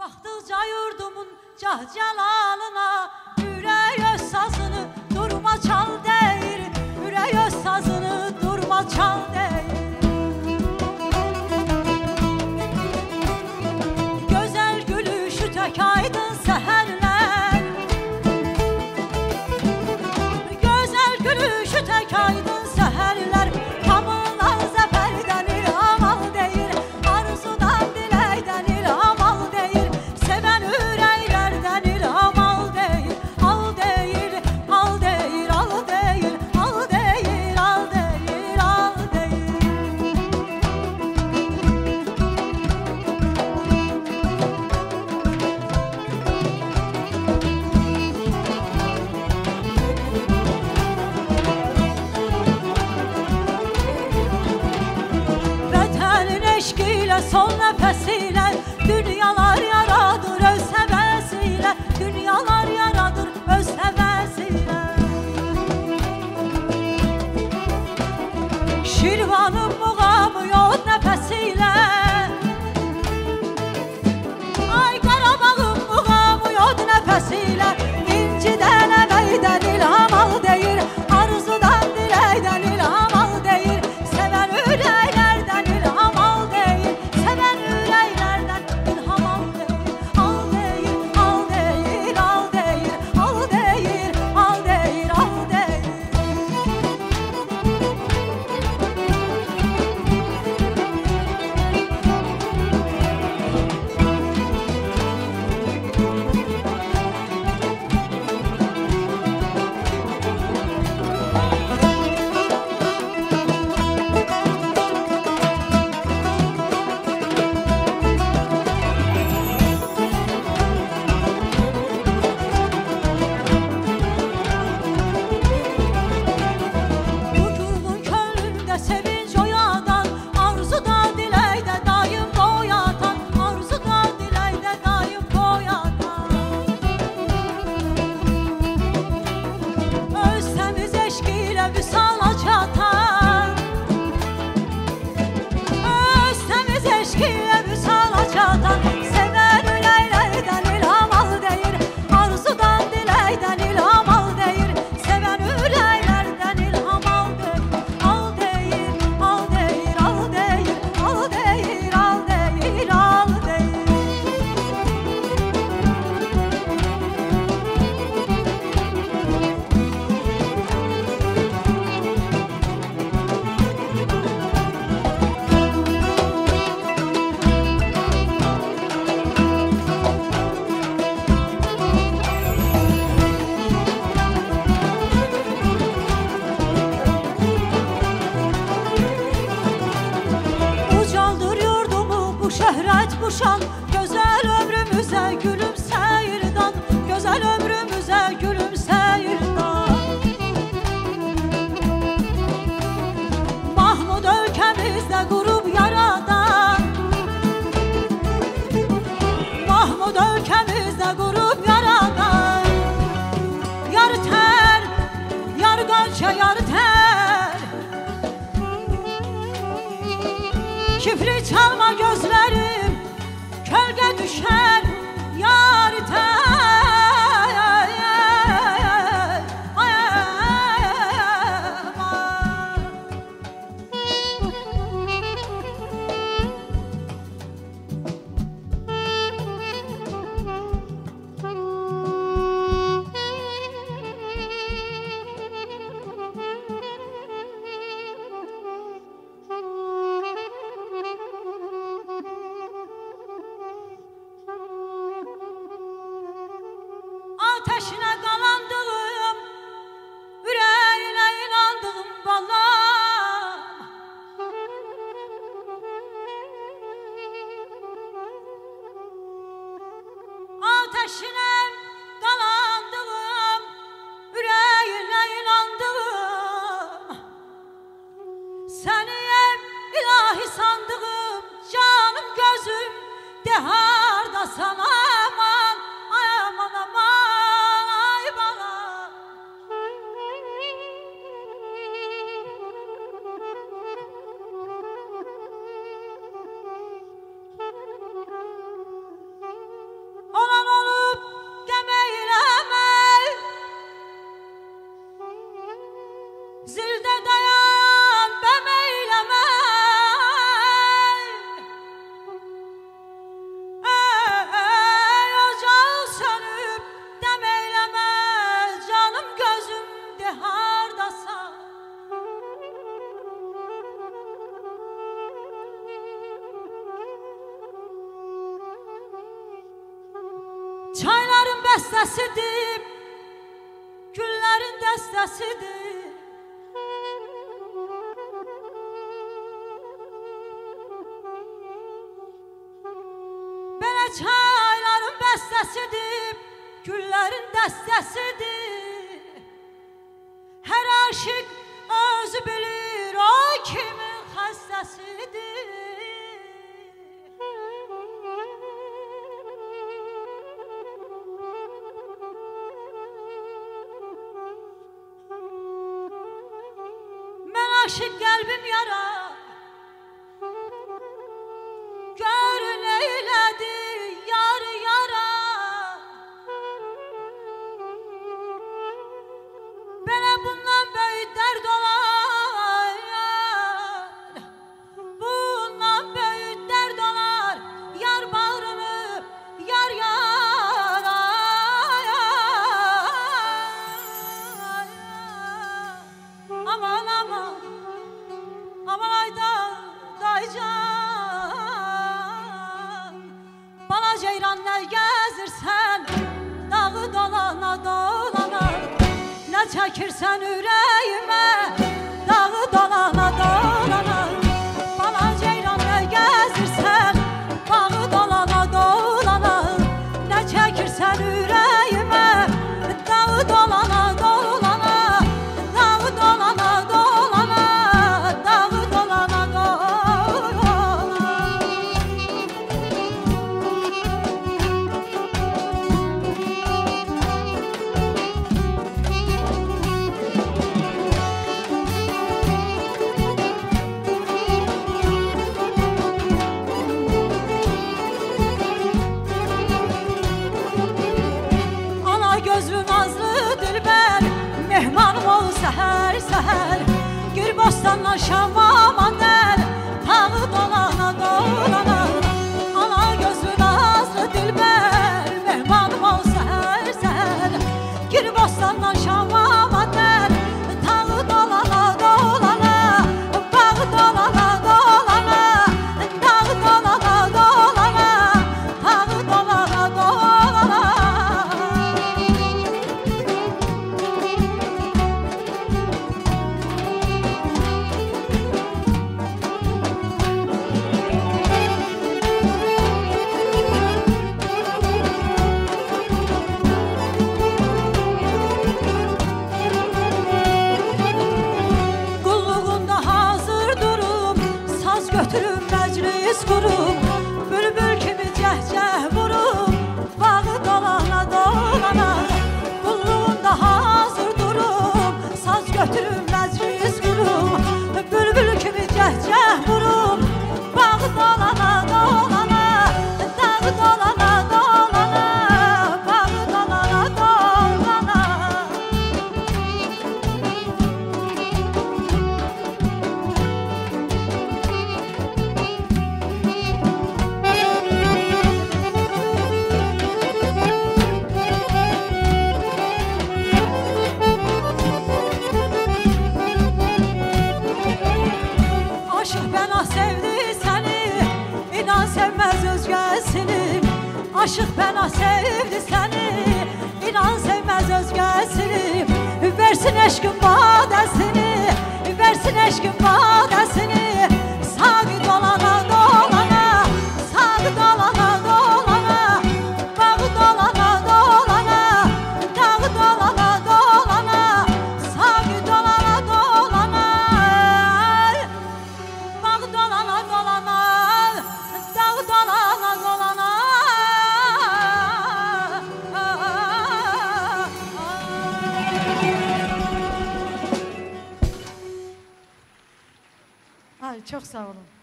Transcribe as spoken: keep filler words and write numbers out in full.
Baxdıqca yurdumun cah-calalına, ürək öz sazını durma çal deyir, ürək öz sazını durma çal deyir. Gözəl gülüşü tək aydın səhərlər, gözəl gülüşü tək aydın səhərlər, hamılan zəfərdən ilhamal deyir, arzudan diləkdən ilhamal deyir, sevən ürəklərdən ilhamal deyir, al deyir, al deyir, al deyir, al deyir, al deyir, al deyir. Vətənin eşqiyle, son nəfəsiyle dünyalar yaradır öz həvəsiyle, dünyalar yaradır öz həvəsiyle. Şirvanın muğamı yod nəfəsiyle, ay Qarabağın muğamı yod nəfəsiyle, incidən əməkdən ilham al deyir, arzudan diləkdən ilham al deyir, sevən ürəklərdən ilham al deyir, sevən ürəklərdən ilham al deyir, al deyir, al deyir, al deyir, al deyir, al deyir, al deyir. Mutluluğun könlündə sevinç oyadan, arzuda diləkdə daim boyatan, arzuda diləkdə daim boyatan. Öz təmiz eşqiyle vüsala çatan, öz təmiz eşqiyle vüsala çatan, sevən ürəklərdən ilham al deyir, arzudan diləkdən ilham al deyir, sevən ürəklərdən ilham al deyir, al deyir, al deyir, al deyir, al deyir, al deyir, al deyir. Ucaldır yurdumu bu şöhrət bu şan, gözəl ömrümüzə gülümsəyir dan, gözəl ömrümüzə gülümsəyir dan. Mahmud ölkəmizdə qurub yaradan, Mahmud ölkəmizdə qurub yaradan, yar tər, yar qönçə, yar tər, kifri çalma gözlerim, kölge düşer yar ter. Ateşine qalandığım, ürəyinə inandığım balam, ateşine qalandığım, ürəyinə inandığım, səniyəm ilahi sandığım, canım gözüm de hardasan aman, ay aman aman, ay balam. bəstəsidir, güllərin dəstəsidir. Belə çayların bəstəsidir, güllərin dəstəsidir. Hər aşıq özü bilir, o kimin xəstəsidir. Mən aşıq qəlbim yara, görün eylədi yar yara. Belə bundan böyük dərd olar, bundan böyük dərd olar, yar bağrını yar yara. Aman aman, aman ayda daycan, bana ceyran nə gəzirsən, dağı dolana dolana, nə çəkirsən ürəyimə, dağı dolana dolana. Bana ceyran nə gəzirsən, bağı dolana dolana, nə çəkirsən ürəyimə, dağı dolana dolana, dağı dolana dolana, dağı dolana dolana. Ana gözlü nazlı dilbər, mehmanım ol səhər səhər. Gül bostandan şama mandər, tağı dolana dolana. Ana gözlü nazlı dilbər, mehmanım ol səhər səhər. Gül bostandan şama mandər, tağı dolana dolana, bağı dolana dolana, dağı dolana dolana, tağı dolana dolana. Qulluğunda hazır durum, saz götürüb məclis qurum, bülbül kimi cəhcəh vurum, bağı dolana dolana. Qulluğunda hazır durum, saz götürüb məclis qurum, bülbül kimi cəhcəh vurum, bağı dolana dolana, dağı dolana dolana, bağı dolana dolana. Aşıq bəna sevdi səni, inan sevməz özgəsini. Aşıq bəna sevdi səni, inan sevməz özgəsini. Versin eşqin badəsini, versin eşqin badəsini. Sağı dolana dolana, sağı dolana dolana, bağı dolana dolana, dağı dolana dolana, sağı dolana dolana, bağı dolana dolana, dağı dolana dolana. Ay çok sağ olun.